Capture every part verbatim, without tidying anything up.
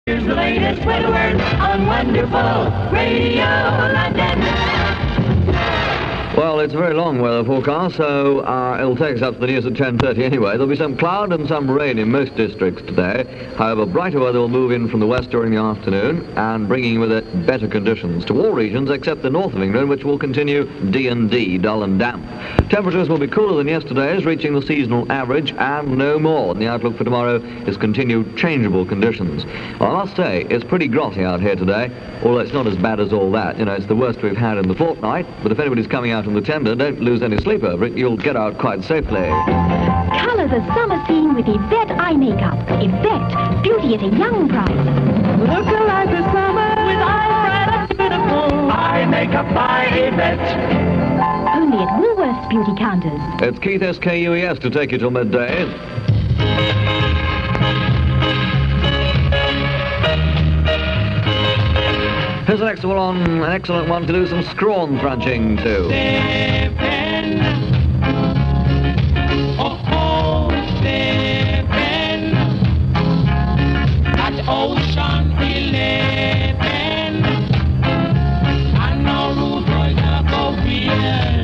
Here's the latest weather word on Wonderful Radio London. Well, it's a very long weather forecast, so uh, it'll take us up to the news at ten thirty anyway. There'll be some cloud and some rain in most districts today. However, brighter weather will move in from the west during the afternoon and bringing with it better conditions to all regions except the north of England, which will continue D and D, dull and damp. Temperatures will be cooler than yesterday's, reaching the seasonal average and no more. And the outlook for tomorrow is continued changeable conditions. Well, I must say, it's pretty grotty out here today, although it's not as bad as all that. You know, it's the worst we've had in the fortnight, but if anybody's coming out in the tender, don't lose any sleep over it. You'll get out quite safely. Colour the summer scene with Yvette eye makeup. Yvette, beauty at a young price. Look alive this summer with eyes bright and beautiful. Eye makeup by Yvette. Only at Woolworths beauty counters. It's Keith S K U E S to take you till midday. Here's an excellent one, an excellent one to do some scrawn crunching to. Seven. Oh, oh, seven. At Ocean Eleven. I know rude boys are go real.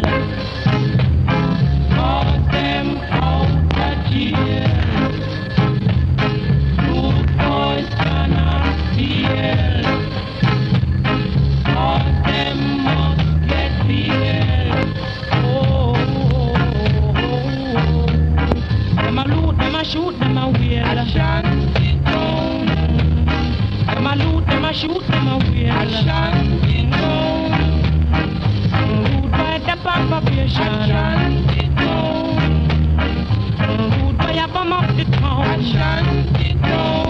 Cause them out of jail. Rude boys cannot steal. Shoot them a wheel. I shan't be down. Them a loot, them a shoot them a wheel. I shan't be down. Rude by the population. I shan't be down. Rude by a bomb up the town. I shan't be down.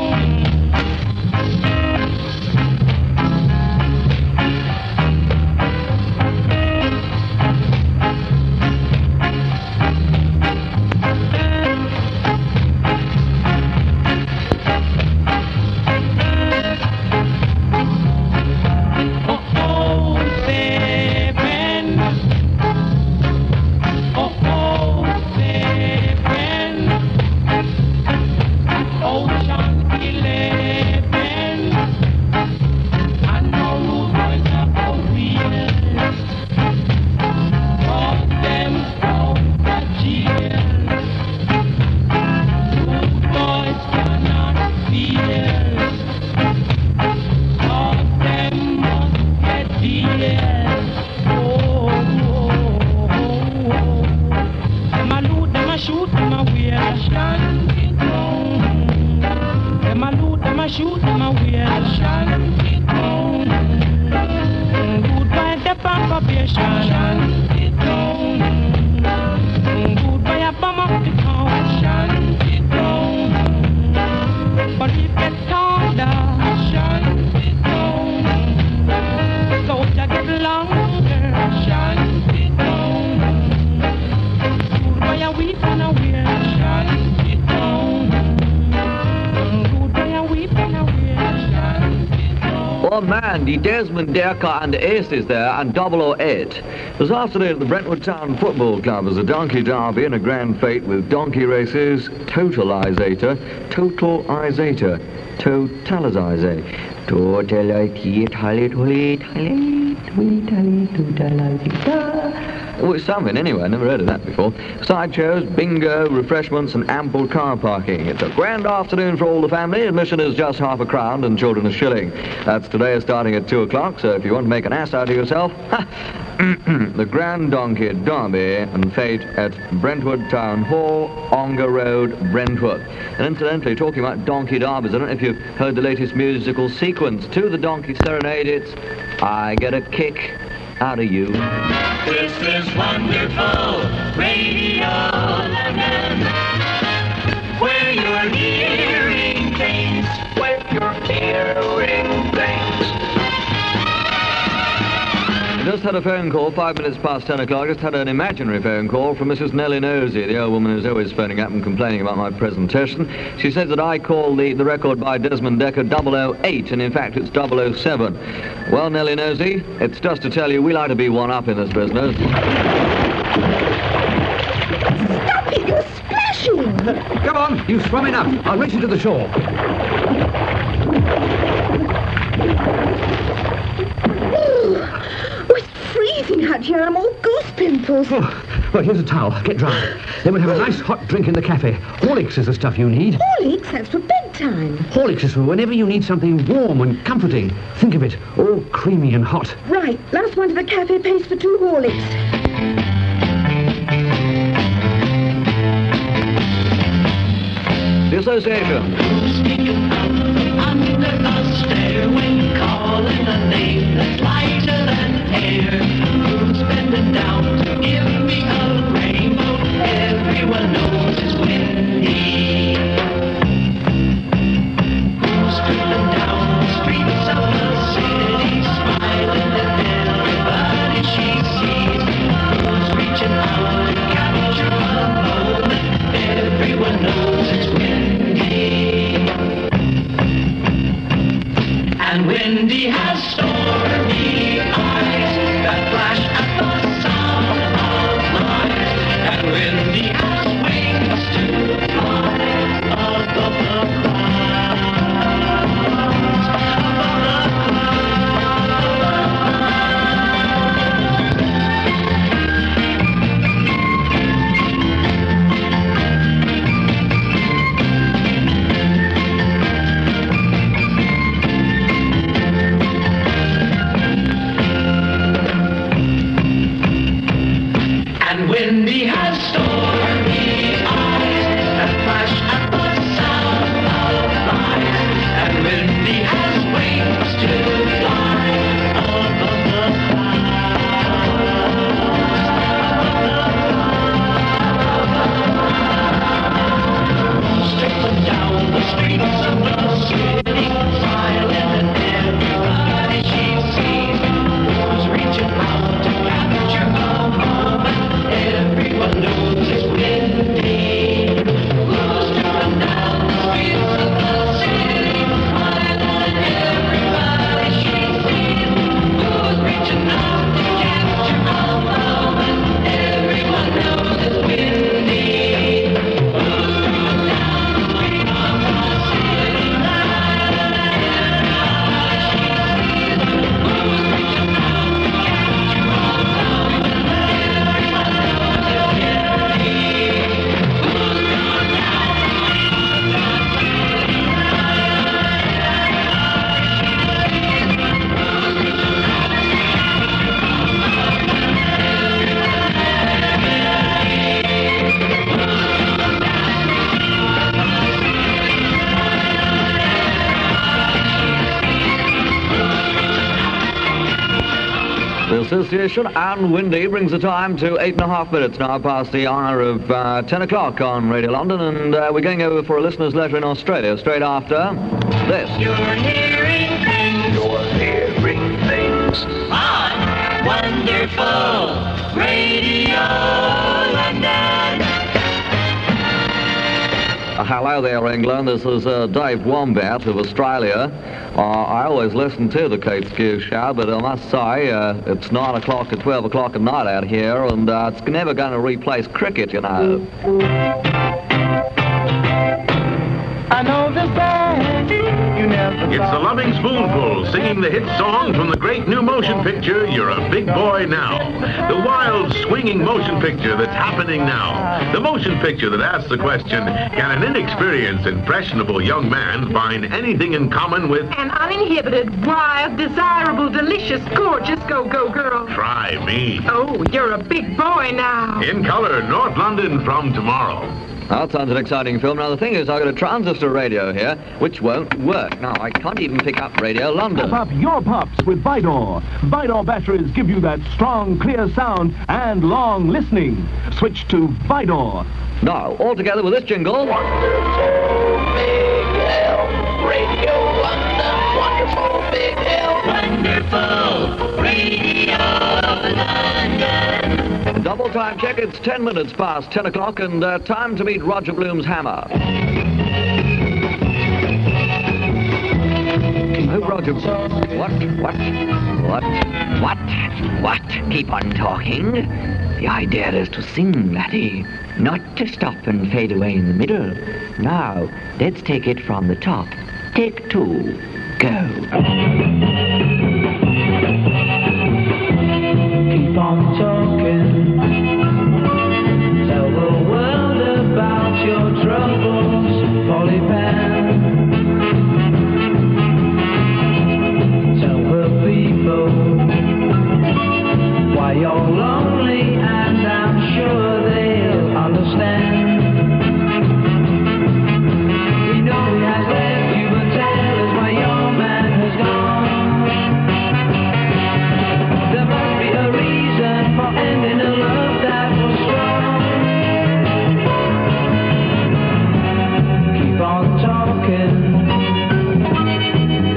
Well, Mandy, Desmond Decker and Ace is there, and double oh eight. This afternoon at the Brentwood Town Football Club is a donkey derby and a grand fete with donkey races, totalizator, totalizator, totalizator, totalizator. Oh, it's something anyway, I never heard of that before. Side shows, bingo, refreshments and ample car parking. It's a grand afternoon for all the family. Admission is just half a crown and children a shilling. That's today starting at two o'clock, so if you want to make an ass out of yourself, the Grand Donkey Derby and fete at Brentwood Town Hall, Ongar Road, Brentwood. And incidentally, talking about donkey derbies, I don't know if you've heard the latest musical sequence to the Donkey Serenade. It's I Get a Kick Out of You. This is Wonderful Radio London, where you're hearing things, where you're hearing things. Just had a phone call, five minutes past ten o'clock. Just had an imaginary phone call from Missus Nellie Nosey, the old woman who's always phoning up and complaining about my presentation. She says that I call the, the record by Desmond Decker double oh eight, and in fact it's double oh seven. Well, Nellie Nosey, it's just to tell you we like to be one up in this business. Stop it, you're splashing! Come on, you swim enough. I'll race you to the shore. dimples. Oh, well, here's a towel. Get dry. Then we'll have a nice hot drink in the cafe. Horlicks is the stuff you need. Horlicks? That's for bedtime. Horlicks is for whenever you need something warm and comforting. Think of it, all creamy and hot. Right. Last one to the cafe pays for two Horlicks. The Association. Under a stairway, calling a name that's lighter than air. Who's bending down to give me a rainbow? Everyone knows it's windy. Who's driven down the streets of the city, smiling at everybody she sees? Who's reaching out to capture a moment? Everyone knows it's windy. And Windy has stormy eyes that flash at the sound of lies. And Windy has wings to fly above the clouds, above the Windy has stormy eyes that flash at the sound of lies. And Windy has wings to fly above the clouds. Straight down the streets of the city, silent and everybody she sees. Who's reaching out to capture a moment? Everyone knows it's windy. Who's driven down the streets of the city, smiling at everybody she sees? Who's reaching out to capture a moment? Everyone knows it's windy. Who's driven down the streets of the city, smiling at everybody she sees? Who's reaching out to capture a moment? Everyone knows it's The Association and Windy brings the time to eight and a half minutes now past the hour of uh, ten o'clock on Radio London, and uh, we're going over for a listener's letter in Australia straight after this. You're hearing things. You're hearing things. On Wonderful Radio London. Uh, hello there, England. This is uh, Dave Wombat of Australia. Uh, I always listen to the Kate Skew show, but I must say uh, it's nine o'clock to twelve o'clock at night out here, and uh, it's never going to replace cricket, you know. I know the band. You never. It's the Loving Spoonful singing the hit song from the great new motion picture, You're a Big Boy Now. The wild, swinging motion picture that's happening now. The motion picture that asks the question, can an inexperienced, impressionable young man find anything in common with an uninhibited, wild, desirable, delicious, gorgeous go-go girl? Try me? Oh, you're a big boy now. In color, North London from tomorrow. That sounds an exciting film. Now, the thing is, I've got a transistor radio here, which won't work. Now, I can't even pick up Radio London. Pop up your pops with Vidor. Vidor batteries give you that strong, clear sound and long listening. Switch to Vidor. Now, all together with this jingle. Wonderful Big L Radio London. Wonderful Big L. Wonderful Radio London. Double time check, it's ten minutes past ten o'clock, and uh, time to meet Roger Bloom's hammer. Oh, Roger. What? What? What? What? What? Keep on talking. The idea is to sing, laddie, not to stop and fade away in the middle. Now, let's take it from the top. Take two. Go. Keep on talking.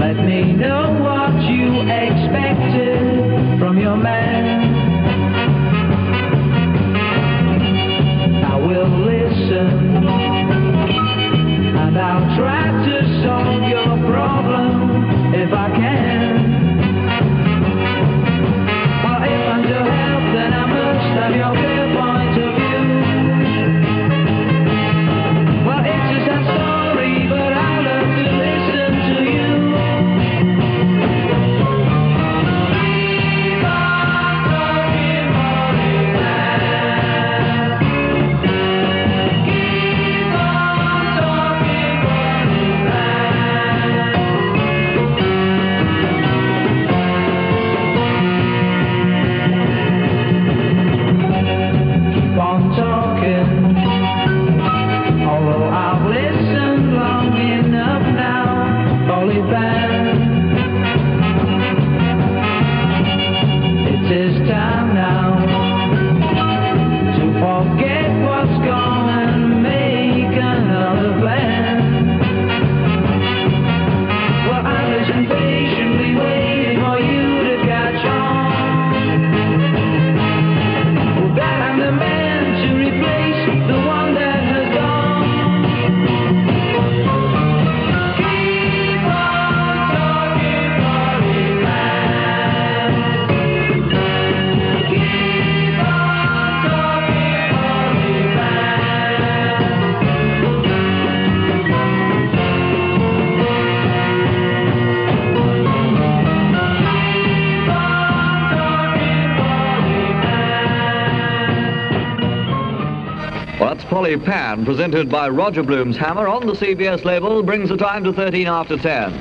Let me know what you expected from your man. I will listen, and I'll try to solve your problem if I can. Well, if I'm to help, then I must have your clear point of view. Well, it's a sad story, but I love to listen to you. Keep on talking, Molly man. Keep on talking, Molly man. Keep on talking. Although I've listened long enough now, Polly Van. It is time now to forget what's gone and make another plan. Well, I listen patiently, waiting for you to catch on. Well, that I'm the man to replace the one that has gone. Keep on talking, Molly man. Keep on talking, Molly man. Keep on talking, Molly man. Well, that's Polly Pan, presented by Roger Bloom's Hammer on the C B S label, brings the time to thirteen after ten.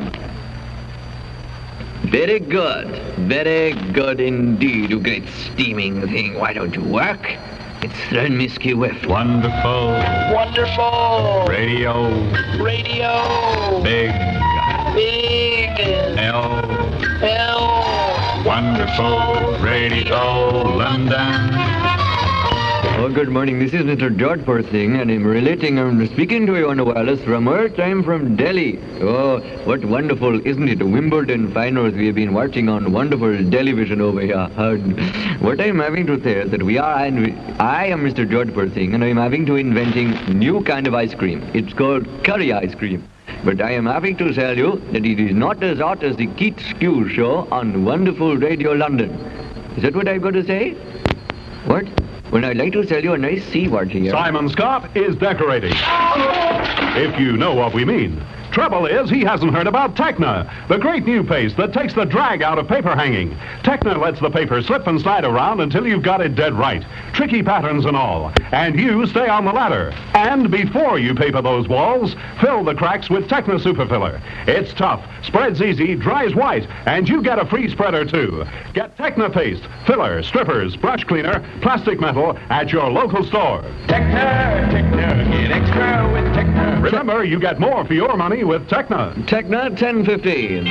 Very good. Very good indeed, you great steaming thing. Why don't you work? It's thrown Misky Whiff. Wonderful. Wonderful. Radio. Radio. Big. Big. L. L. Wonderful. Radio. London. Oh, good morning. This is Mister George Perthing, and I'm relating, I'm speaking to you on the wireless from Earth. I'm from Delhi. Oh, what wonderful, isn't it? Wimbledon finals we have been watching on wonderful television over here. And what I'm having to say is that we are, I am Mister George Perthing, and I'm having to inventing new kind of ice cream. It's called curry ice cream. But I am having to tell you that it is not as hot as the Keith Stew show on wonderful Radio London. Is that what I've got to say? What? Well, I'd like to tell you a nice C word here. Simon Scott is decorating. If you know what we mean. Trouble is, he hasn't heard about Techna, the great new paste that takes the drag out of paper hanging. Techna lets the paper slip and slide around until you've got it dead right. Tricky patterns and all. And you stay on the ladder. And before you paper those walls, fill the cracks with Techna Superfiller. It's tough, spreads easy, dries white, and you get a free spreader too. Get Techna paste, filler, strippers, brush cleaner, plastic metal at your local store. Techna, Techna, get extra with Techna. Remember, you get more for your money with Techna. Techna ten fifteen.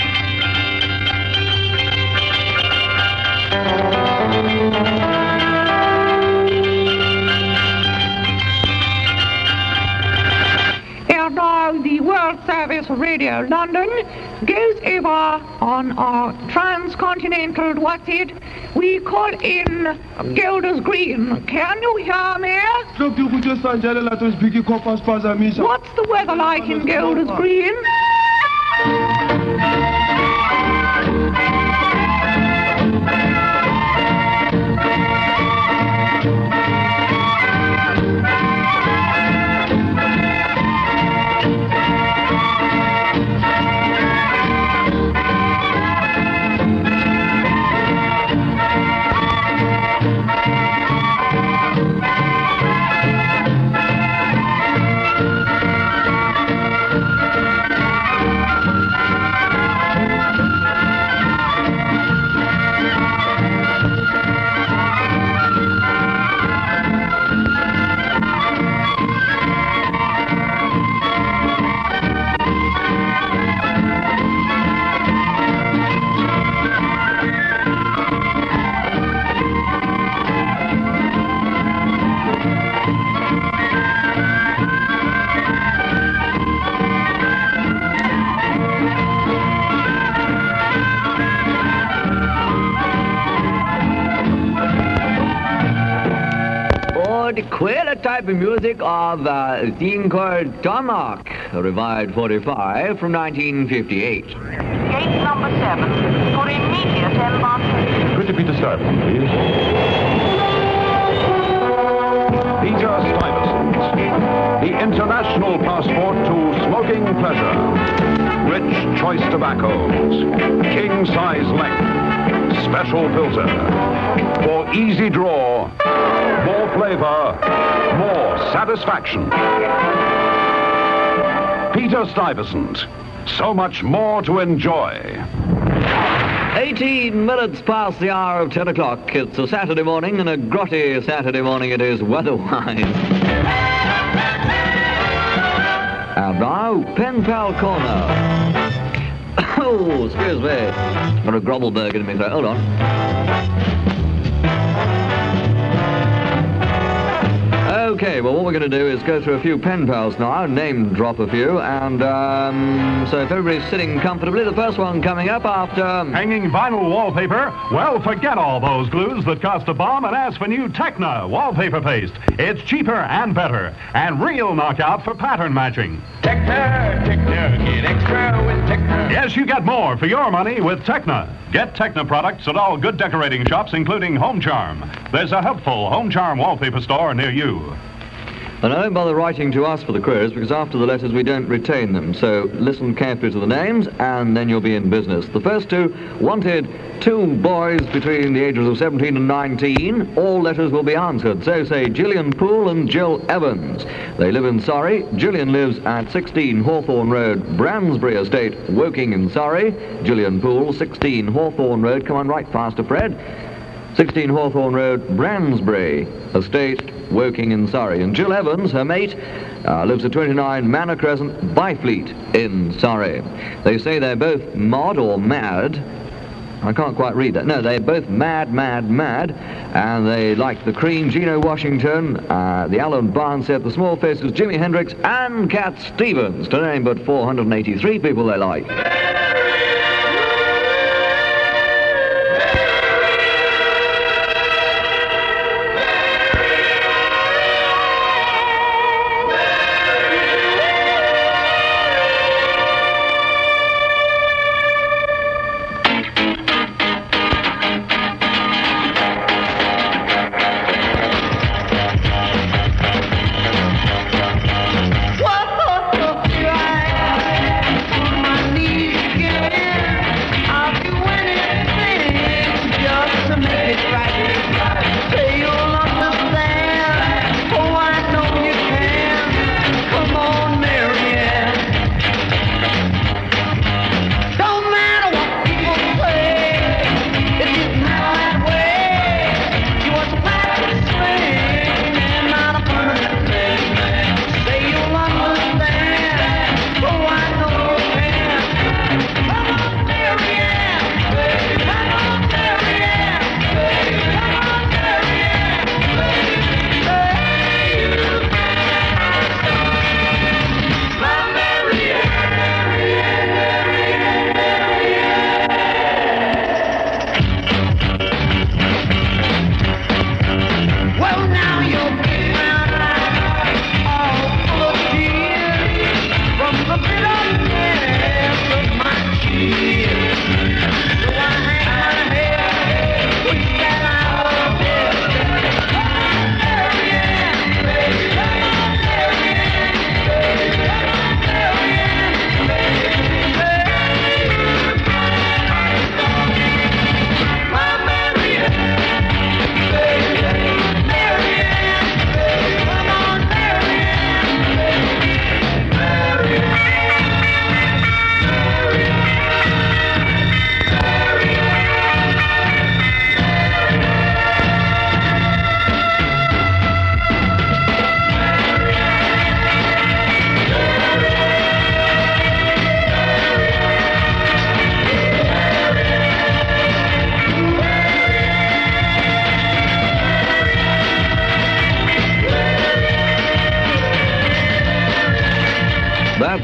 And now the World Service Radio London goes over on our transcontinental, what's it? We call in Golders Green. Can you hear me? What's the weather like in Golders Green? queer type of music of uh, a thing called Tomahawk, a revived forty-five from nineteen fifty-eight. Gate number seven for immediate embarkation. Pretty Peter Stuyvesant, please. Peter Stuyvesant, the international passport to smoking pleasure. Rich choice tobaccos, king-size length, special filter. For easy draw, more flavor, more satisfaction. Peter Stuyvesant, so much more to enjoy. eighteen minutes past the hour of ten o'clock. It's a Saturday morning, and a grotty Saturday morning it is weather-wise. And now, Pen Pal Corner. Oh, excuse me. Got a Grobelberg in me throat. Hold on. Okay, well, what we're going to do is go through a few pen pals now, name drop a few, and um, so if everybody's sitting comfortably, the first one coming up after... Hanging vinyl wallpaper? Well, forget all those glues that cost a bomb and ask for new Techna wallpaper paste. It's cheaper and better, and real knockout for pattern matching. Techna, Techna, get extra with Techna. Yes, you get more for your money with Techna. Get Techna products at all good decorating shops, including Home Charm. There's a helpful Home Charm wallpaper store near you. And don't bother writing to us for the queries, because after the letters we don't retain them. So listen carefully to the names, and then you'll be in business. The first two wanted two boys between the ages of seventeen and nineteen. All letters will be answered. So say Gillian Poole and Jill Evans. They live in Surrey. Gillian lives at sixteen Hawthorne Road, Bransbury Estate, Woking in Surrey. Gillian Poole, sixteen Hawthorne Road. Come on, right faster, Fred. sixteen Hawthorne Road, Bransbury Estate, Woking in Surrey. And Jill Evans, her mate, uh, lives at twenty-nine Manor Crescent, Byfleet in Surrey. They say they're both mod or mad. I can't quite read that. No, they're both mad, mad, mad, and they like the Cream, Gino Washington, uh, the Alan Barnes set, the Small Faces, Jimi Hendrix, and Cat Stevens, to name but four hundred eighty-three people they like. My knees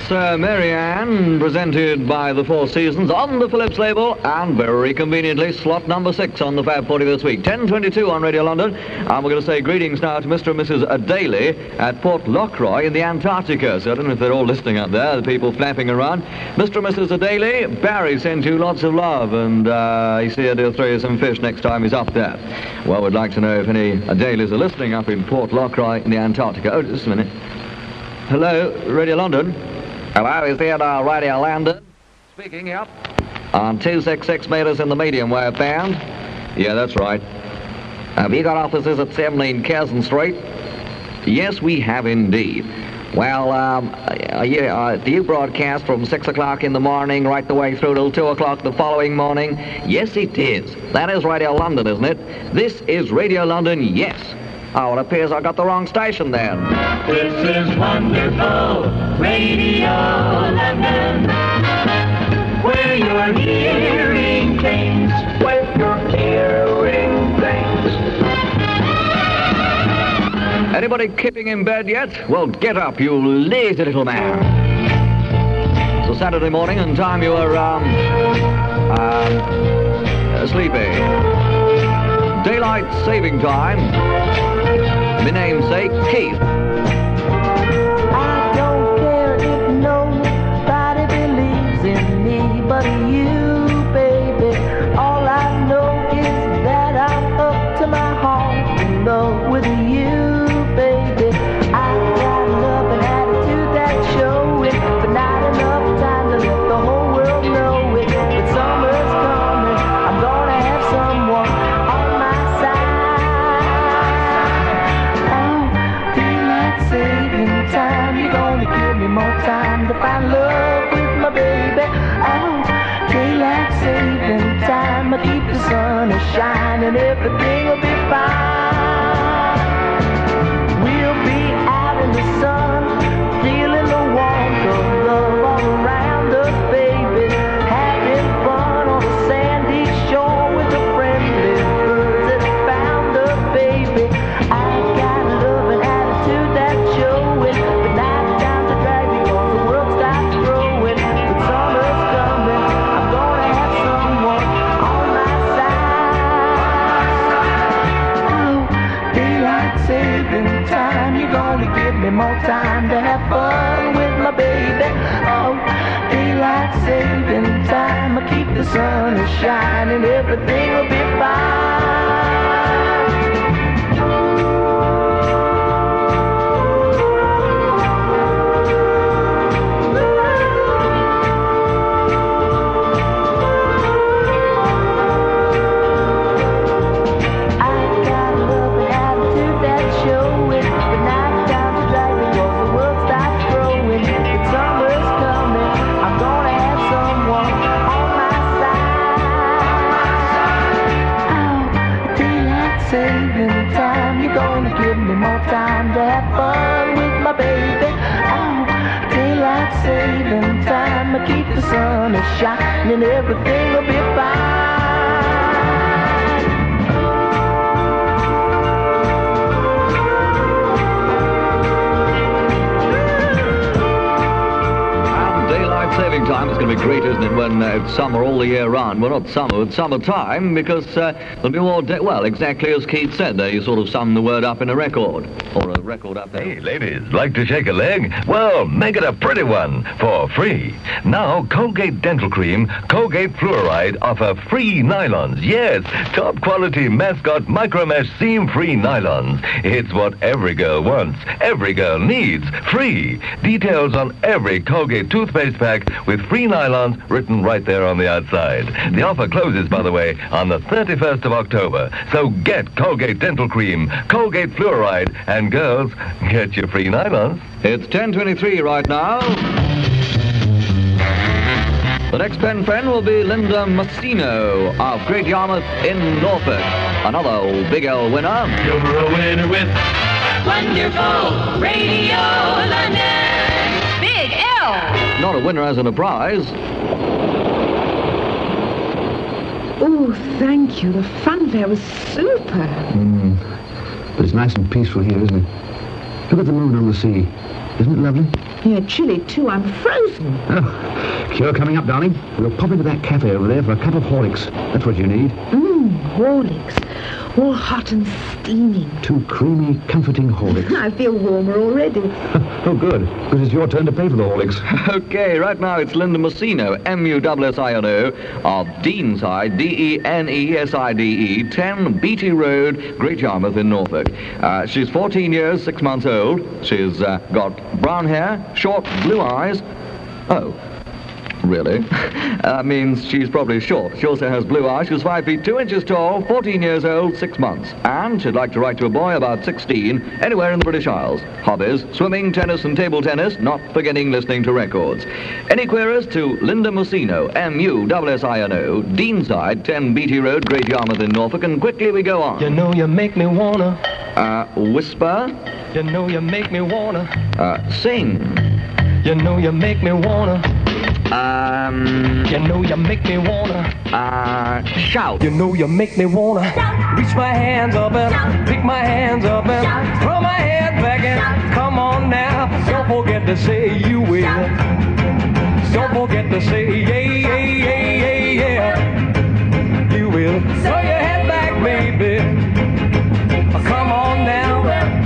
uh, Mary Ann, presented by the Four Seasons on the Phillips label, and very conveniently, slot number six on the Fab forty this week. ten twenty-two on Radio London, and we're going to say greetings now to Mister and Missus Daly at Port Lockroy in the Antarctica. So I don't know if they're all listening up there, the people flapping around. Mister and Missus Daly, Barry sends you lots of love, and uh, he said he'll throw you some fish next time he's up there. Well, we'd like to know if any Dalys are listening up in Port Lockroy in the Antarctica. Oh, just a minute. Hello, Radio London. Hello, is it uh, Radio London? Speaking, yep. On two sixty-six metres in the medium wave band. Yeah, that's right. Have you got offices at seventeen Curzon Street? Yes, we have indeed. Well, um, uh, you, uh, do you broadcast from six o'clock in the morning right the way through till two o'clock the following morning? Yes, it is. That is Radio London, isn't it? This is Radio London, yes. Oh, it appears I got the wrong station then. This is wonderful Radio London, where you're hearing things, where you're hearing things. Anybody keeping in bed yet? Well, get up, you lazy little man. It's a Saturday morning and time you are, um, um, uh, sleepy. Daylight saving time. My namesake, Keith. I don't care if nobody believes in me but you, baby. All I know is that I'm up to my heart in love with you, baby. I've got love and attitude that show it, but not enough time to let the whole world know it. But summer's coming, I'm gonna have someone on my side. Saving time, you're gonna give me more time to find love with my baby. Oh, daylight saving time, I keep the sun a shining, everything will be fine. We'll be out in the sun, feeling the warmth of love all around us, baby. Having fun on the sandy shore with the friendly birds that found us, baby. I got love and attitude that show it, but not time to drag because the world stops growing. But summer's coming, I'm gonna have someone on my side. Oh, daylight saving time, you're gonna give me more time to have fun with my baby. Oh, daylight saving time, I keep the sun a shining, everything will be fine. Saving time, you're gonna give me more time to have fun with my baby. Oh, daylight saving time, I keep the sun a shining, everything will be fine. Saving time. It's going to be great, isn't it, when uh, it's summer all the year round? Well, not summer, it's summertime, because uh, there'll be more day. Well, exactly as Keith said there, you sort of sum the word up in a record, or a record up there. Hey, ladies, like to shake a leg? Well, make it a pretty one for free. Now, Colgate Dental Cream, Colgate Fluoride offer free nylons. Yes, top quality Mascot Micromesh seam-free nylons. It's what every girl wants, every girl needs. Free. Details on every Colgate toothpaste pack with free nylons written right there on the outside. The offer closes, by the way, on the thirty-first of October. So get Colgate Dental Cream, Colgate Fluoride, and girls, get your free nylons. It's ten twenty-three right now. The next pen friend will be Linda Massino of Great Yarmouth in Norfolk. Another old Big L winner. You're a winner with wonderful Radio London. Big L. Not a winner as in a prize. Oh, thank you. The fun there was super. Mm. But it's nice and peaceful here, isn't it? Look at the moon on the sea. Isn't it lovely? You're chilly, too. I'm frozen. Oh, cure coming up, darling. We'll pop into that cafe over there for a cup of Horlicks. That's what you need. Mmm, Horlicks. All hot and steaming. Two creamy, comforting Horlicks. I feel warmer already. Oh, good. Because it's your turn to pay for the Horlicks. Okay, right now it's Linda Musino, M U S S I N O, of Deanside, D E N E S I D E, ten Beatty Road, Great Yarmouth in Norfolk. Uh, she's fourteen years, six months old. She's uh, got brown hair, short blue eyes. Oh. Really? That means she's probably short. She also has blue eyes. She's five feet two inches tall, fourteen years old, six months. And she'd like to write to a boy about sixteen, anywhere in the British Isles. Hobbies, swimming, tennis and table tennis, not forgetting listening to records. Any queries to Linda Musino, M U S S I N O, Deanside, ten Beatty Road, Great Yarmouth in Norfolk, and quickly we go on. You know you make me wanna. Uh, whisper. You know you make me wanna. Uh, sing. You know you make me wanna. Um. You know you make me wanna. Uh, shout. You know you make me wanna. Reach my hands up and pick my hands up and throw my head back and come on now. Don't forget to say you will. Don't forget to say yeah, yeah, yeah, yeah, yeah. You will. Throw your head back, baby. Come on now.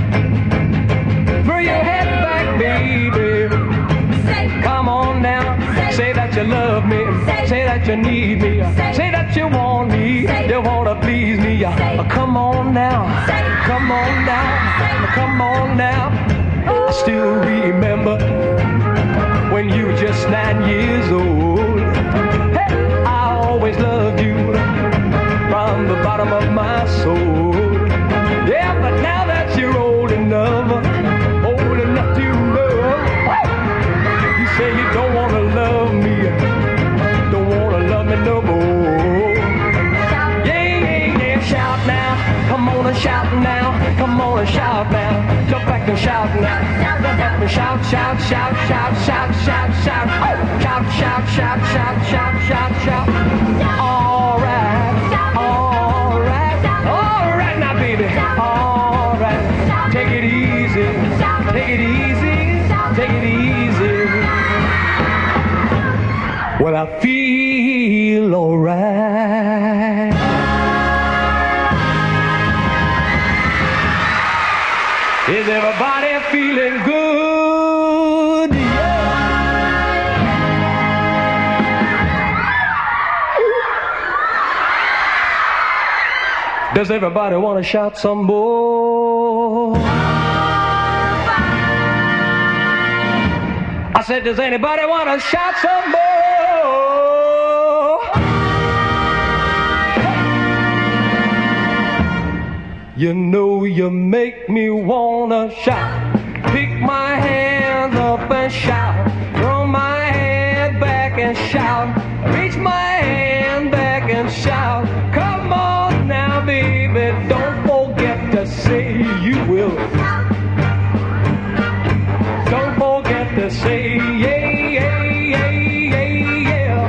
Throw your head back, baby. Come on now. Say that you love me. Say that you need me. Say that you want me. You wanna please me. Uh, Come on now. Come on now. Come on now. I still remember when you were just nine years old. Hey, I always loved you from the bottom of my soul. Yeah, but now that you're old enough, old enough to love, you say you don't wanna love me, don't wanna love me no more. Yeah, yeah, yeah, shout now, come on and shout now, come on and shout now, jump back and shout now, jump back and shout, shout, shout, shout, shout, shout, shout, shout, shout, shout, shout, shout, shout, shout. All right, all right, all right now, baby, all right. Take it easy, take it easy, take it easy. Well, I feel alright. Is everybody feeling good? Yeah. Does everybody want to shout some more? I said, does anybody want to shout some more? You know you make me wanna shout. Pick my hands up and shout. Throw my head back and shout. Reach my hand back and shout. Come on now, baby, don't forget to say you will. Don't forget to say yeah, yeah, yeah, yeah,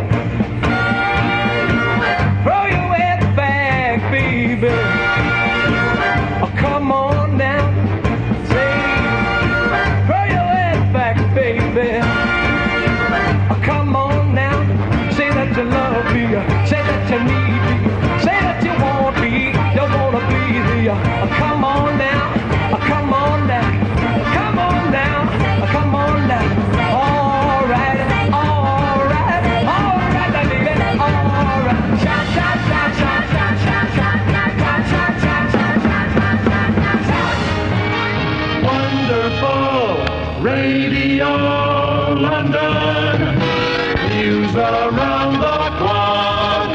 yeah. Throw your head back, baby. Oh, come on now. Say, throw your head back, baby. Oh, come on now. Say that you love me. Say that you need me. Say that you want me. You wanna please me. Oh, come on now. Oh, come on now. Come on now. Come on now. All right, all right, all right, now, baby, all right. Shout, shout, shout, shout, shout, shout, shout, shout, shout, shout, shout, shout, shout. Wonderful Radio London. News around the clock.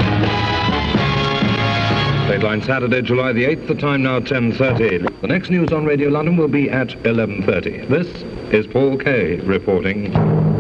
Dateline Saturday, July the eighth, the time now ten thirty. The next news on Radio London will be at eleven thirty. This is Paul Kay reporting.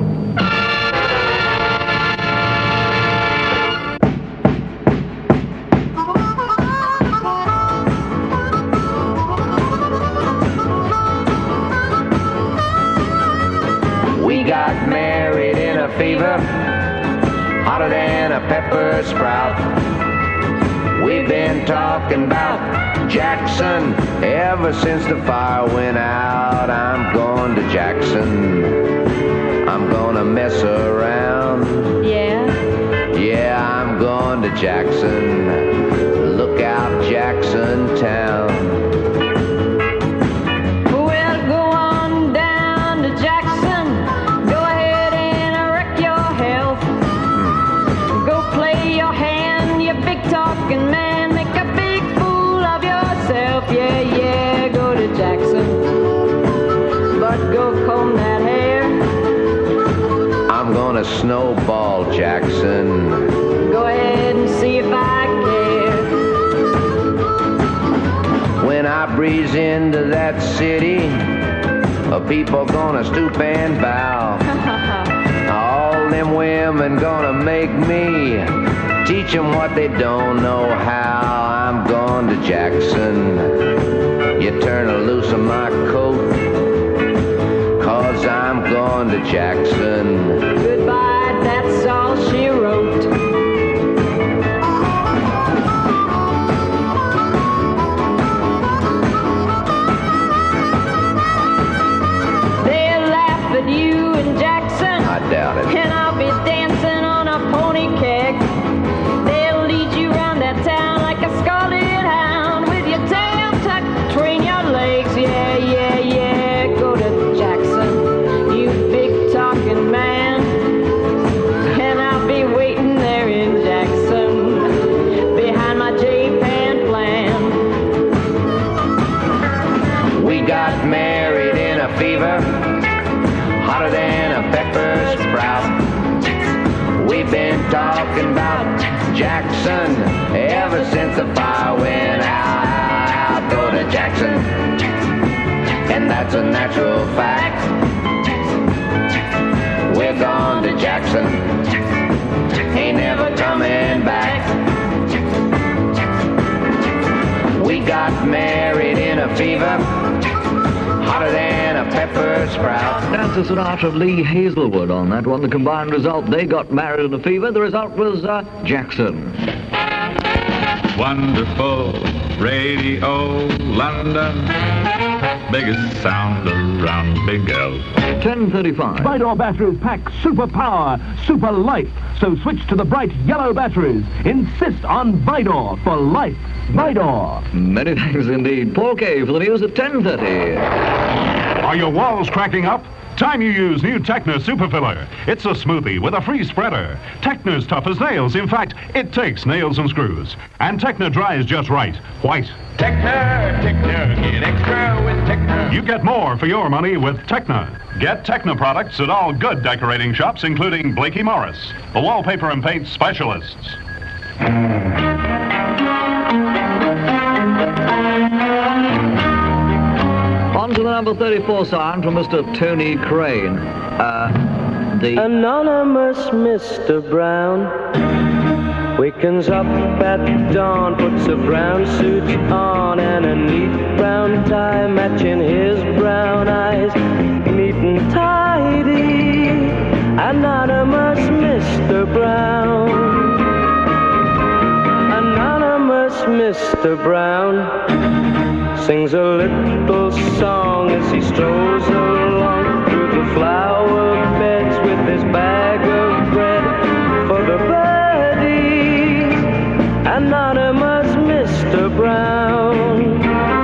We got married in a fever, hotter than a pepper sprout. We've been talking about Jackson ever since the fire went out. I'm going to Jackson. I'm gonna mess around. Yeah? Yeah, I'm going to Jackson. Look out, Jackson Town. Well, go on down to Jackson. Go ahead and wreck your health. Go play your hand, you big talking man. Make a big fool of yourself. Yeah, yeah, go to Jackson. But go comb that hair. I'm gonna snowball Jackson. Go ahead and see if I care. When I breeze into that city, uh, people gonna stoop and bow. All them women gonna make me teach them what they don't know how. I'm going to Jackson. You turn loose of my coat, cause I'm going to Jackson. Goodbye, that's all she wrote. They'll laugh at you in Jackson. I doubt it. And I'll be dancing on a pony keg. They'll lead you around that town like a scalded hound with your tail tucked between your legs. Yeah, yeah, yeah, go to Jackson, you big talking man. And I'll be waiting there in Jackson behind my J-Pan plan. We got married in a fever, hotter than a pepper sprout. We've been talking about Jackson ever since the fire went out. Go to Jackson, and that's a natural fact. We're gone to Jackson, ain't never coming back. We got married in a fever, hotter than a pepper sprout. That's the Sonata of Lee Hazelwood on that one. The combined result, they got married in a fever. The result was uh, Jackson. Wonderful Radio London, biggest sound around Big L. ten thirty-five. Vidor batteries pack super power, super life. So switch to the bright yellow batteries. Insist on Vidor for life. Vidor. Many thanks indeed. Paul Kay for the news at ten thirty. Are your walls cracking up? Time you use new Techna Super Filler. It's a smoothie with a free spreader. Techna's tough as nails. In fact, it takes nails and screws. And Techna dries just right. White. Techna, Techna, get extra with Techna. You get more for your money with Techna. Get Techna products at all good decorating shops, including Blakey Morris, the wallpaper and paint specialists. On to the number thirty-four sign from Mister Tony Crane. Uh, the... Anonymous Mister Brown wakens up at dawn, puts a brown suit on and a neat brown tie matching his brown eyes, neat and tidy. Anonymous Mister Brown, Anonymous Mister Brown sings a little song as he strolls along through the flower beds with his bag of bread for the birdies. Anonymous Mister Brown,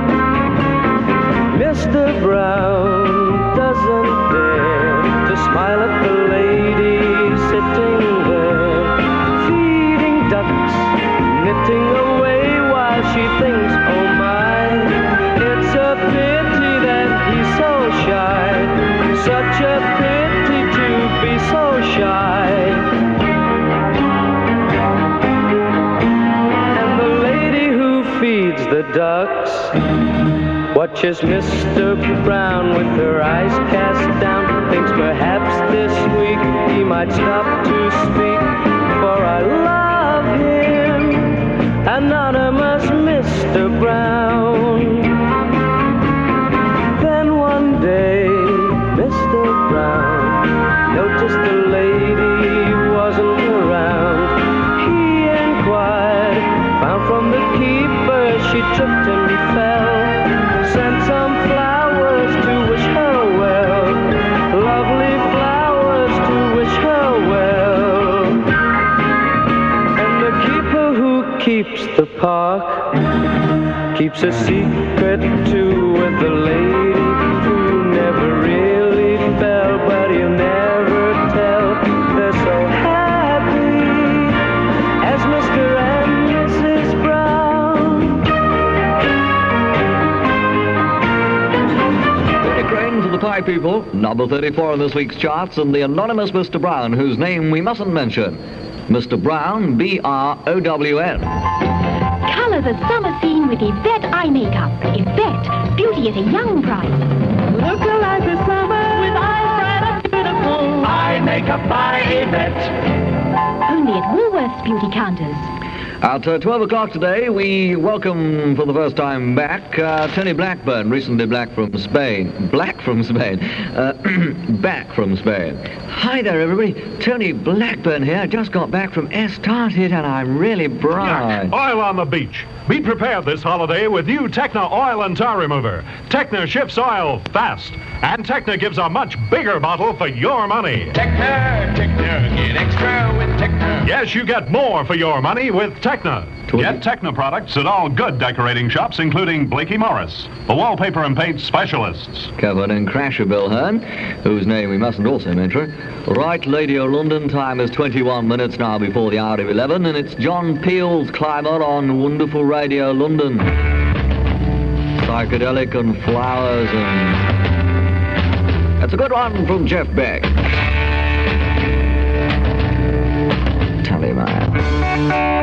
Mister Brown doesn't dare to smile at the lady sitting there, feeding ducks, knitting away while she thinks, oh my, it's a pity that he's so shy, such a pity to be so shy. And the lady who feeds the ducks watches Mister Brown with her eyes cast down, thinks perhaps this week he might stop to speak, for I love him, Anonymous Mister Brown. Then one day Mister Brown noticed the lady wasn't around. He inquired, found from the keeper she tripped and fell, sent some flowers to wish her well, lovely flowers keeps the park, keeps a secret too with the lady who never really fell, but he'll never tell. They're so happy as Mister and Missus Brown. Benny Crane for the Pie People, number thirty-four in this week's charts, and the anonymous Mister Brown, whose name we mustn't mention. Mister Brown, B R O W N. Color the summer scene with Yvette Eye Makeup. Yvette, beauty at a young price. Look alive this summer with eyes bright and beautiful. Eye makeup by Yvette. Only at Woolworth's beauty counters. At uh, twelve o'clock today, we welcome for the first time back uh, Tony Blackburn, recently back from Spain. Black from Spain. Uh, back from Spain. Hi there, everybody. Tony Blackburn here. Just got back from Estarted, and I'm really bright. Oil on the beach. Be prepared this holiday with new Techna Oil and Tar Remover. Techna shifts oil fast, and Techna gives a much bigger bottle for your money. Techna, Techna, get extra with Techna. Yes, you get more for your money with Techna. Get Techna products at all good decorating shops, including Blakey Morris, the wallpaper and paint specialists. Kevin and Crasher Bill Hearn, whose name we mustn't also mention. Right, Radio London, time is twenty-one minutes now before the hour of eleven, and it's John Peel's Climber on wonderful Radio London. Psychedelic and flowers and... That's a good one from Jeff Beck. Tallyman.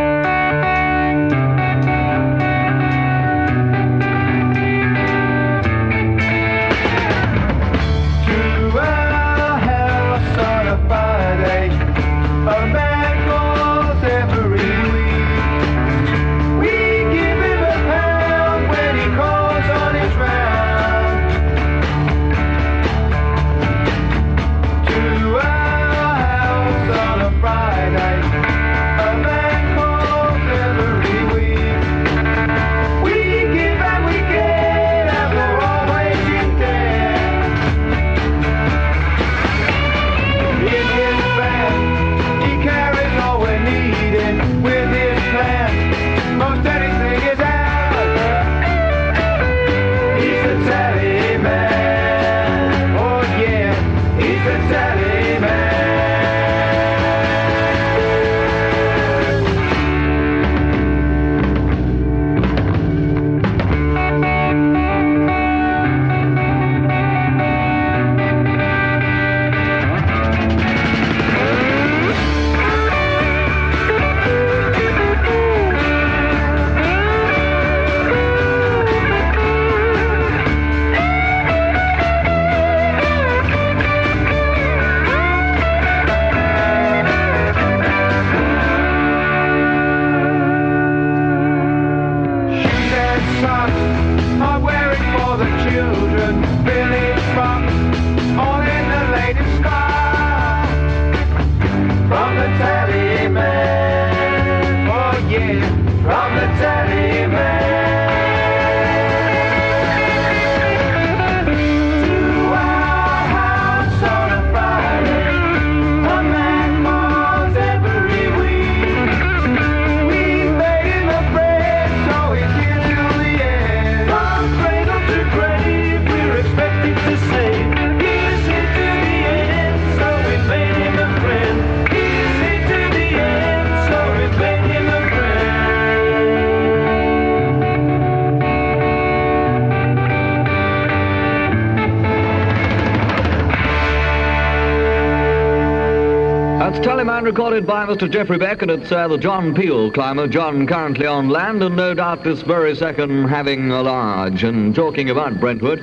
Tallyman recorded by Mister Jeffrey Beck, and it's uh, the John Peel Climber. John currently on land, and no doubt this very second having a large. And talking about Brentwood,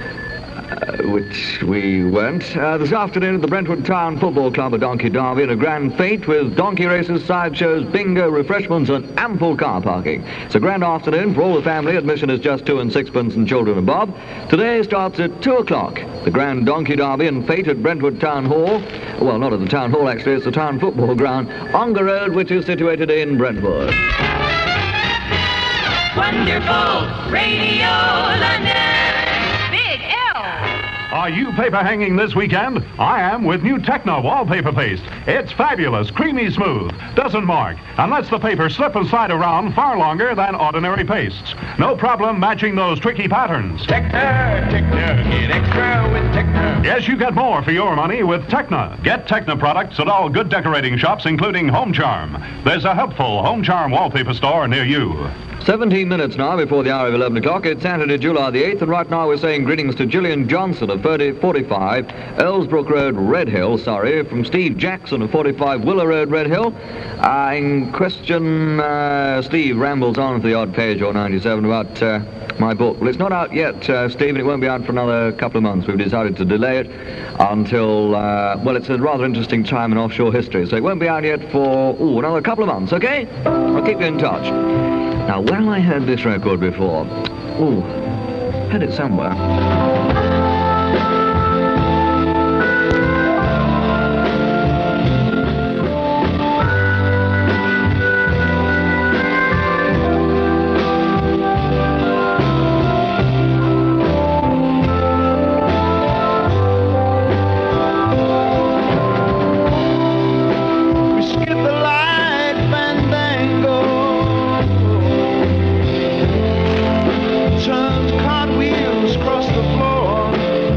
uh, which we went, uh, this afternoon at the Brentwood Town Football Club, a donkey derby and a grand fete with donkey races, sideshows, bingo, refreshments, and ample car parking. It's a grand afternoon for all the family. Admission is just two and sixpence and children above. Today starts at two o'clock. The grand donkey derby and fete at Brentwood Town Hall. Well, not at the Town Hall, actually. It's the Town Football Ground, Ongar Road, which is situated in Brentwood. Wonderful Radio London. Big L. Are you paper hanging this weekend? I am with new Techno wallpaper paste. It's fabulous, creamy smooth, doesn't mark, and lets the paper slip and slide around far longer than ordinary pastes. No problem matching those tricky patterns. Techno, Techno, get extra with Techno. Yes, you get more for your money with Techno. Get Techno products at all good decorating shops, including Home Charm. There's a helpful Home Charm wallpaper store near you. seventeen minutes now before the hour of eleven o'clock. It's Saturday, July the eighth, and right now we're saying greetings to Gillian Johnson of thirty forty-five Ellsbrook Road, Red Hill, sorry, from Steve Jackson of forty-five Willow Road, Red Hill. Uh, in question, uh, Steve rambles on for the odd page or ninety-seven about uh, my book. Well, it's not out yet, uh, Steve, and it won't be out for another couple of months. We've decided to delay it until, uh, well, it's a rather interesting time in offshore history, so it won't be out yet for, ooh, another couple of months, okay? I'll keep you in touch. Now, where have I heard this record before? Ooh, heard it somewhere. We skip the light fandango, turned cartwheels across the floor.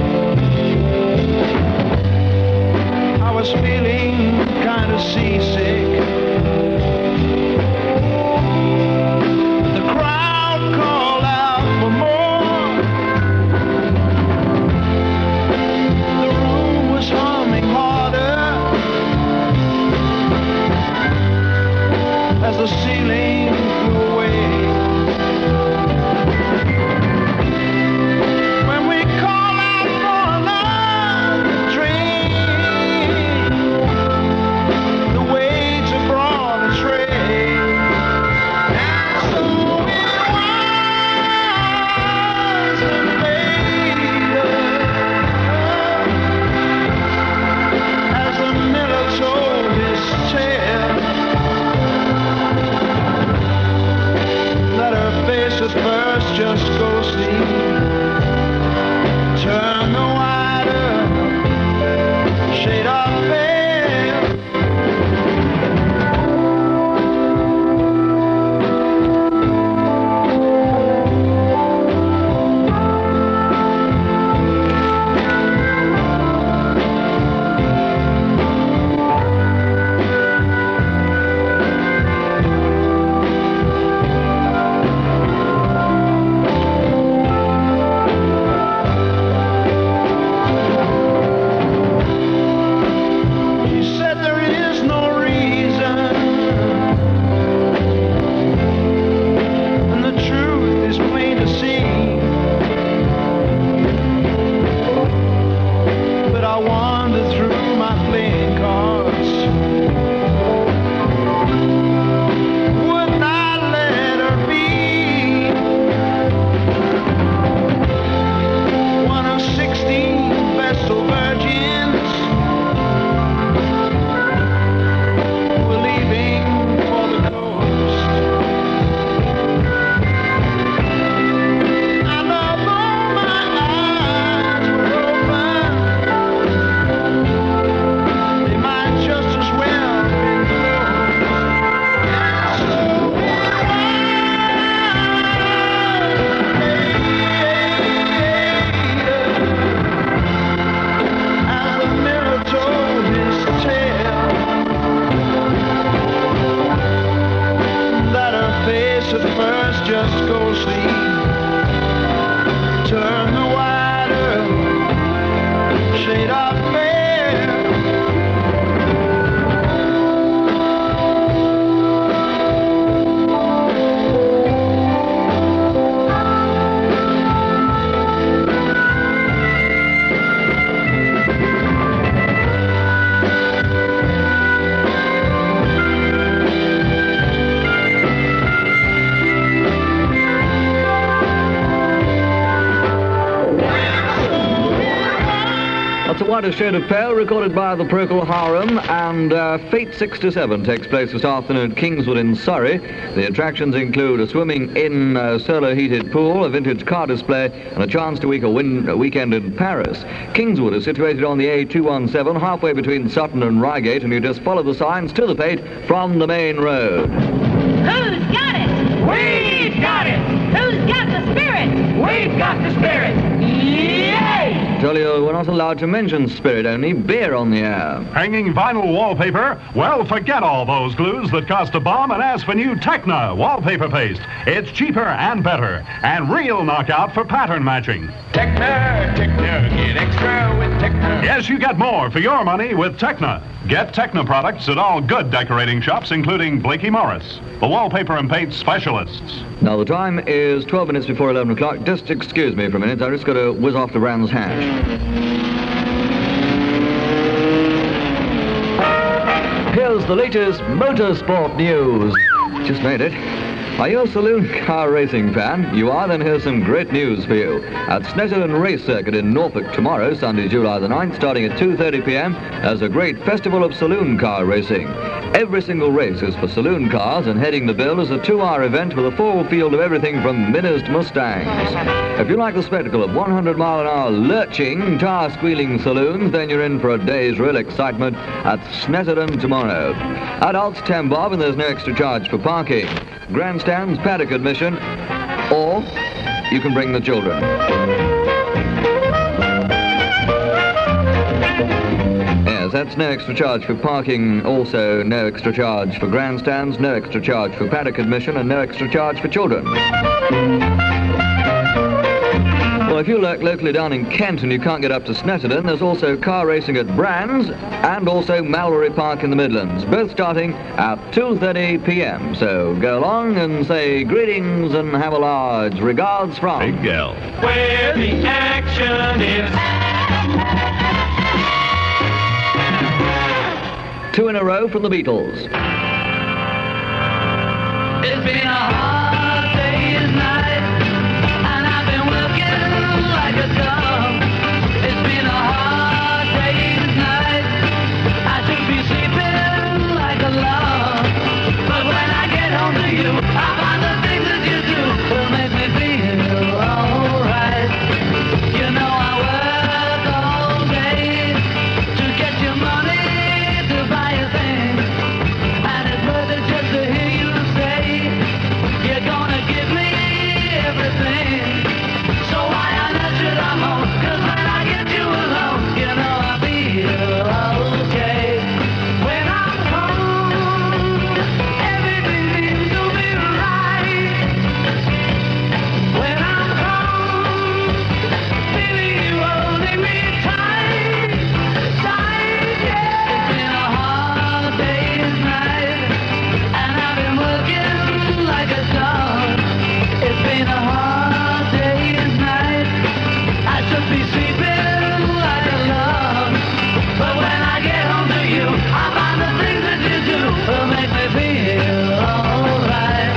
I was feeling kind of seasick. The crowd called out for more. The room was humming harder as the ceiling flew away. When we call out for another train, the waves have brought a train. And so it was later, as the miller told his tale, that her face at first just ghostly turned the wider shade of pale. He said there is no reason, and the truth is plain to see. But I wandered through my playing cards. Would not let her be one of sixteen Vestal virgins who were leaving for the coast. And although my eyes were open, they might just as well have been closed. And so as the mirror told his tale, that her face at first just ghostly turned the wider shade of pale. What a Shade of Pale, recorded by the Procol Harum, and uh, Fate sixty-seven takes place this afternoon at Kingswood in Surrey. The attractions include a swimming-in uh, solar-heated pool, a vintage car display, and a chance to week a, win- a weekend in Paris. Kingswood is situated on the A two seventeen, halfway between Sutton and Reigate, and you just follow the signs to the Fate from the main road. Who's got it? We've got it. Who's got the spirit? We've got the spirit. Yay! Tell you, we're not allowed to mention spirit, only beer on the air. Hanging vinyl wallpaper? Well, forget all those glues that cost a bomb and ask for new Techna wallpaper paste. It's cheaper and better, and real knockout for pattern matching. Techna, Techna, get extra with Techna. Yes, you get more for your money with Techna. Get Techna products at all good decorating shops, including Blakey Morris, the wallpaper and paint specialists. Now, the time is twelve minutes before eleven o'clock. Just excuse me for a minute. I've just got to whiz off the Brands Hatch. Here's the latest motorsport news. Just made it. Are you a saloon car racing fan? You are? Then here's some great news for you. At Snetterton Race Circuit in Norfolk tomorrow, Sunday, July the ninth, starting at two thirty p.m., there's a great festival of saloon car racing. Every single race is for saloon cars, and heading the bill is a two-hour event with a full field of everything from Minis to Mustangs. If you like the spectacle of one hundred mile an hour lurching, tire-squealing saloons, then you're in for a day's real excitement at Snetterton tomorrow. Adults, ten bob, and there's no extra charge for parking. Grandstands, paddock admission, or you can bring the children. Yes, that's no extra charge for parking, also no extra charge for grandstands, no extra charge for paddock admission, and no extra charge for children. Well, if you lurk locally down in Kent and you can't get up to Snetterton, there's also car racing at Brands and also Mallory Park in the Midlands, both starting at two thirty p.m. So go along and say greetings and have a large regards from Big Gal. Where the action is. Two in a row from the Beatles. It's been a hard day's night, and I've been working like a dog. It's been a hard day's night. I should be sleeping like a log. But when I get home to you, I find the things that you do will make me feel alright. You know I work all day to get your money to buy a thing, and it's worth it just to hear you say you're gonna give me everything. So why on earth should I moan? 'Cause when I get you alone, you know I feel okay. When I'm home, everything seems to be right. When I'm home, feeling you holding me tight, tight, yeah. It's been a hard day's night, and I've been working like a dog. It's been a hard day's night. I should be sleeping like a log. But when I get home to you, I find the things that you do will make me feel alright.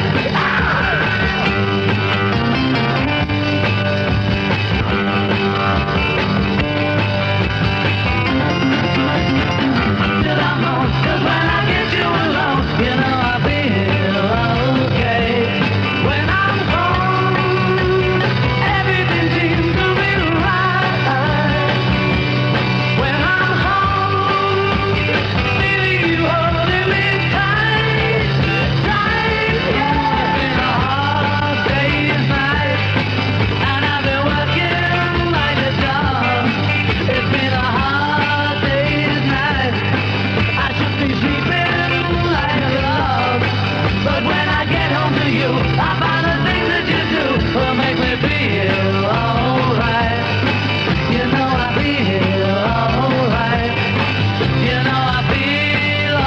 Till I'm home, 'cause when I get you alone, you know I feel okay. When I'm home, everything seems to be right. When I'm home, feeling you holding me tight, tight, yeah. It's been a hard day's night, and I've been working like a dog. It's been a hard day's night. I should be sleeping like a log. But when I get home to you, I find the things that you do will make me feel alright. You know I feel alright. You know I feel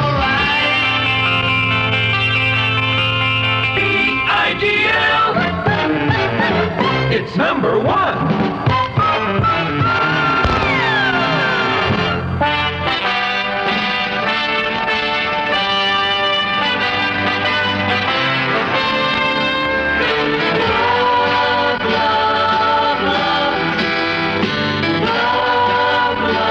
alright. B I D L. It's number one. Love, love, love. Love, love.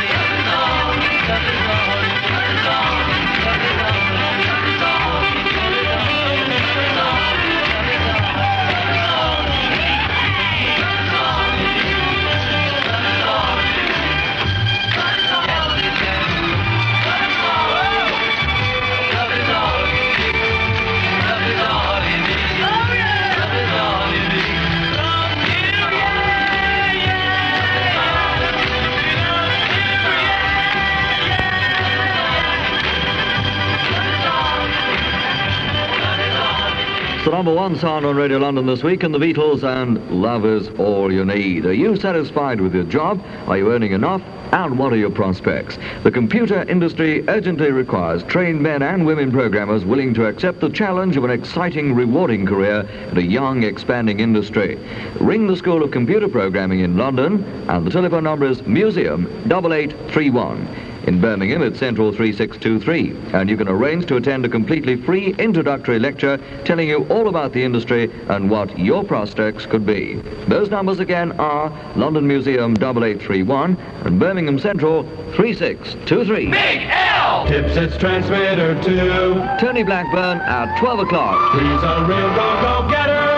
It's the number one sound on Radio London this week, and the Beatles and Love Is All You Need. Are you satisfied with your job? Are you earning enough? And what are your prospects? The computer industry urgently requires trained men and women programmers willing to accept the challenge of an exciting, rewarding career in a young, expanding industry. Ring the School of Computer Programming in London, and the telephone number is Museum eight eight three one. In Birmingham, it's Central three six two three, and you can arrange to attend a completely free introductory lecture telling you all about the industry and what your prospects could be. Those numbers again are London Museum eight eight three one and Birmingham Central three six two three. Big L! Tipsets transmitter two. Tony Blackburn at twelve o'clock. He's a real go-go-getter.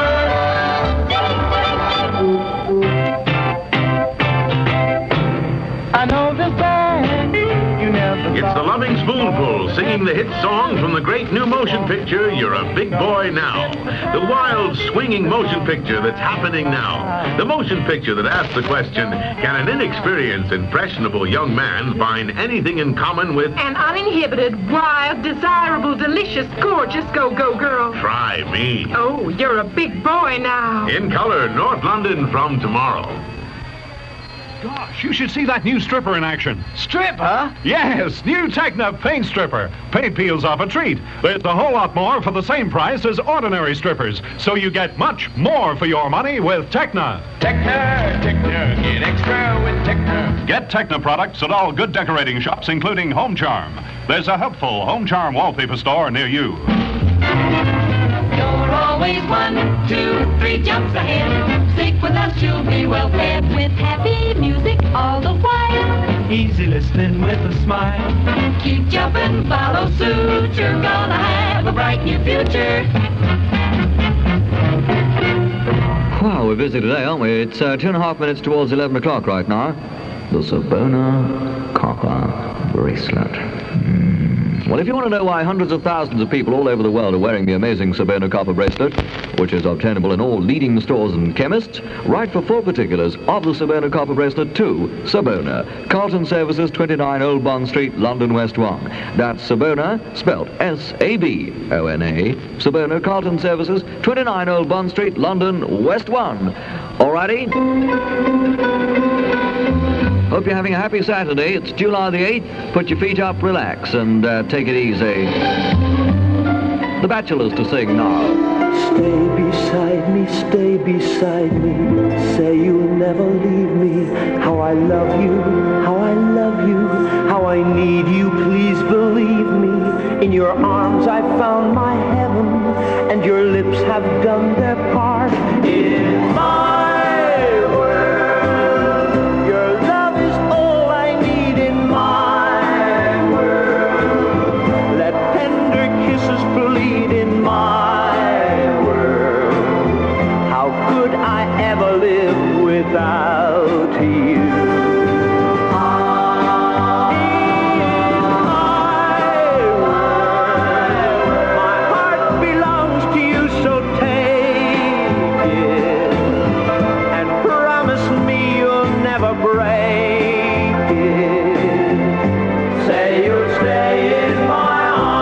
I know the band. You never It's the Loving Spoonful singing the hit song from the great new motion picture, You're a Big Boy Now. The wild, swinging motion picture that's happening now. The motion picture that asks the question, can an inexperienced, impressionable young man find anything in common with An uninhibited, wild, desirable, delicious, gorgeous go-go girl. Try Me? Oh, you're a big boy now. In color, North London from tomorrow. Gosh, you should see that new stripper in action. Stripper? Yes, new Techna paint stripper. Paint peels off a treat. There's a whole lot more for the same price as ordinary strippers. So you get much more for your money with Techna. Techna, Techna, get extra with Techna. Get Techna products at all good decorating shops, including Home Charm. There's a helpful Home Charm wallpaper store near you. You're always one, two, three jumps ahead. Stick with us, you'll be well fed with happy music all the while. Easy listening with a smile. Keep jumping, follow suit. You're gonna have a bright new future. Well, we're busy today, aren't we? It's uh, two and a half minutes towards eleven o'clock right now. The Sabona copper bracelet. Mm. Well, if you want to know why hundreds of thousands of people all over the world are wearing the amazing Sabona copper bracelet, which is obtainable in all leading stores and chemists, write for full particulars of the Sabona copper bracelet to Sabona, Carlton Services, twenty-nine Old Bond Street, London, West one. That's Sabona, spelt S A B O N A. Sabona, Carlton Services, twenty-nine Old Bond Street, London, West one. Alrighty? Hope you're having a happy Saturday. It's July the eighth. Put your feet up, relax, and uh, take it easy. The Bachelors to sing now. Stay beside me, stay beside me. Say you'll never leave me. How I love you, how I love you, how I need you, please believe me. In your arms I found my heaven, and your lips have done their part. In my without you. My heart belongs to you, so take it and promise me you'll never break it. Say you'll stay in my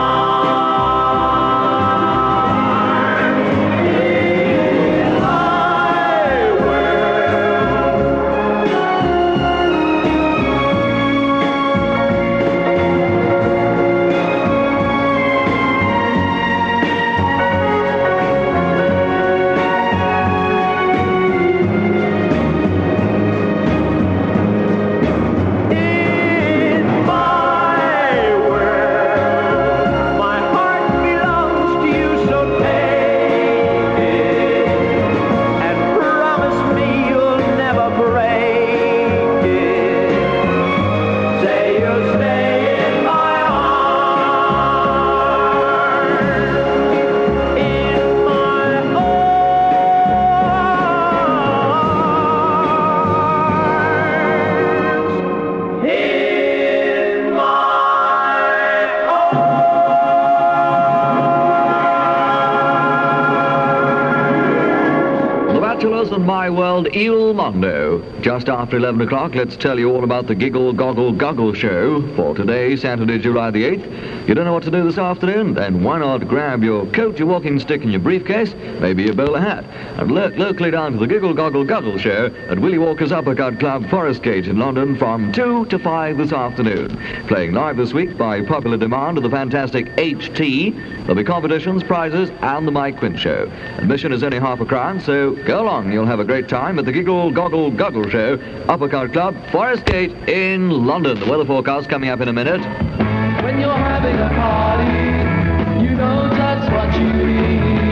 and My World Il Mondo. Just after eleven o'clock, let's tell you all about the Giggle Goggle Goggle Show for today, Saturday, July the eighth. You don't know what to do this afternoon? Then why not grab your coat, your walking stick and your briefcase, maybe a bowler hat, and lurk locally down to the Giggle Goggle Goggle Show at Willie Walker's Uppercut Club, Forest Gate in London from two to five this afternoon. Playing live this week by popular demand of the fantastic H T. There'll be competitions, prizes, and the Mike Quint Show. Admission is only half a crown, so go along. You'll have a great time at the Giggle Goggle Goggle Show, Uppercut Club, Forest Gate in London. The weather forecast coming up in a minute. When you're having a party, you know just what you need.